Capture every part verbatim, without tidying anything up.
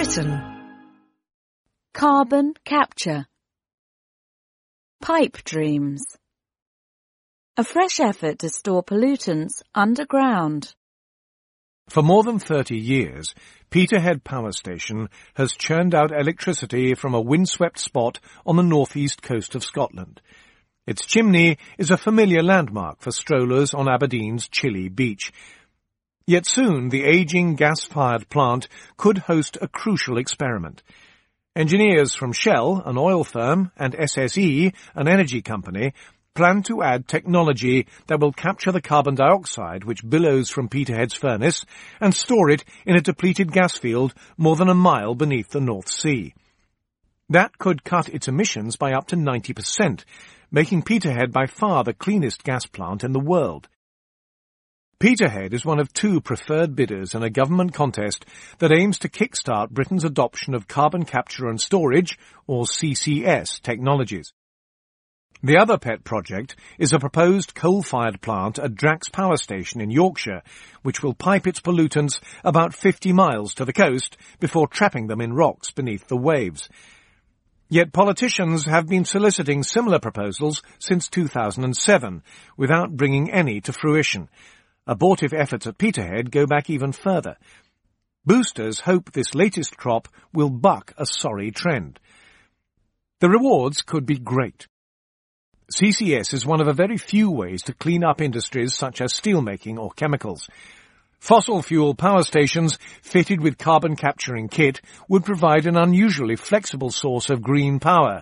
Britain. Carbon capture. Pipe dreams. A fresh effort to store pollutants underground. For more than thirty years, Peterhead Power Station has churned out electricity from a windswept spot on the northeast coast of Scotland. Its chimney is a familiar landmark for strollers on Aberdeen's chilly beach. Yet soon the ageing gas-fired plant could host a crucial experiment. Engineers from Shell, an oil firm, and S S E, an energy company, plan to add technology that will capture the carbon dioxide which billows from Peterhead's furnace and store it in a depleted gas field more than a mile beneath the North Sea. That could cut its emissions by up to ninety percent, making Peterhead by far the cleanest gas plant in the world. Peterhead is one of two preferred bidders in a government contest that aims to kickstart Britain's adoption of carbon capture and storage, or C C S, technologies. The other pet project is a proposed coal-fired plant at Drax Power Station in Yorkshire, which will pipe its pollutants about fifty miles to the coast before trapping them in rocks beneath the waves. Yet politicians have been soliciting similar proposals since two thousand seven, without bringing any to fruition. Abortive efforts at Peterhead go back even further. Boosters hope this latest crop will buck a sorry trend. The rewards could be great. C C S is one of a very few ways to clean up industries such as steelmaking or chemicals. Fossil fuel power stations fitted with carbon capturing kit would provide an unusually flexible source of green power.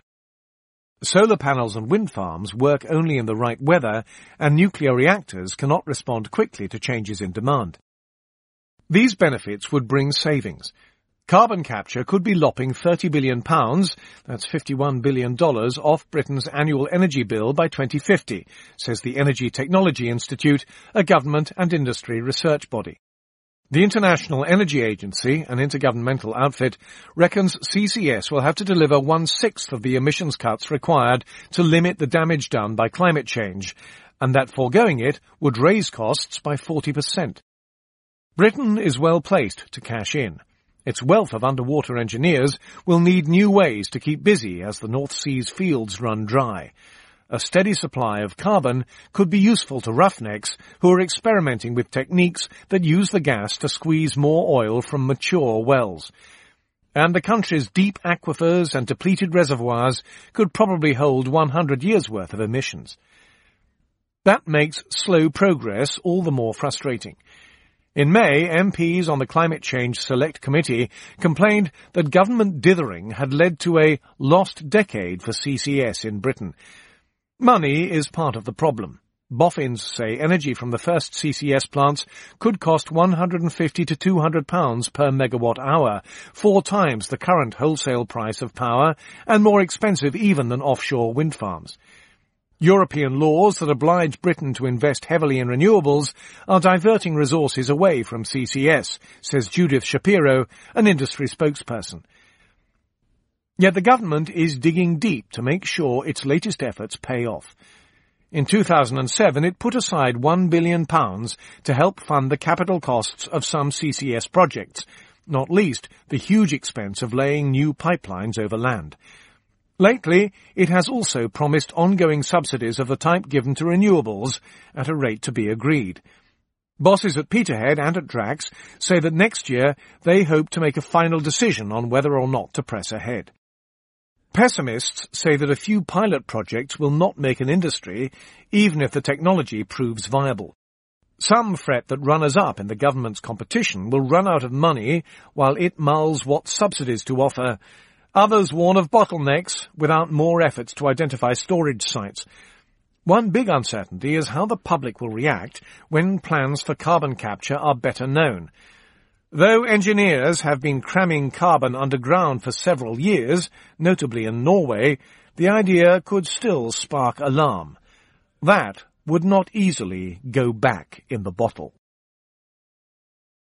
Solar panels and wind farms work only in the right weather, and nuclear reactors cannot respond quickly to changes in demand. These benefits would bring savings. Carbon capture could be lopping thirty billion pounds, that's fifty-one billion dollars, off Britain's annual energy bill by twenty fifty, says the Energy Technology Institute, a government and industry research body. The International Energy Agency, an intergovernmental outfit, reckons C C S will have to deliver one-sixth of the emissions cuts required to limit the damage done by climate change, and that foregoing it would raise costs by forty percent. Britain is well placed to cash in. Its wealth of underwater engineers will need new ways to keep busy as the North Sea's fields run dry. A steady supply of carbon could be useful to roughnecks who are experimenting with techniques that use the gas to squeeze more oil from mature wells. And the country's deep aquifers and depleted reservoirs could probably hold one hundred years' worth of emissions. That makes slow progress all the more frustrating. In May, M Ps on the Climate Change Select Committee complained that government dithering had led to a lost decade for C C S in Britain. Money is part of the problem. Boffins say energy from the first C C S plants could cost one hundred fifty to two hundred pounds per megawatt hour, four times the current wholesale price of power, and more expensive even than offshore wind farms. European laws that oblige Britain to invest heavily in renewables are diverting resources away from C C S, says Judith Shapiro, an industry spokesperson. Yet the government is digging deep to make sure its latest efforts pay off. In two thousand seven, it put aside one billion pounds to help fund the capital costs of some C C S projects, not least the huge expense of laying new pipelines over land. Lately, it has also promised ongoing subsidies of the type given to renewables at a rate to be agreed. Bosses at Peterhead and at Drax say that next year they hope to make a final decision on whether or not to press ahead. Pessimists say that a few pilot projects will not make an industry, even if the technology proves viable. Some fret that runners-up in the government's competition will run out of money while it mulls what subsidies to offer. Others warn of bottlenecks without more efforts to identify storage sites. One big uncertainty is how the public will react when plans for carbon capture are better known. Though engineers have been cramming carbon underground for several years, notably in Norway, the idea could still spark alarm. That would not easily go back in the bottle.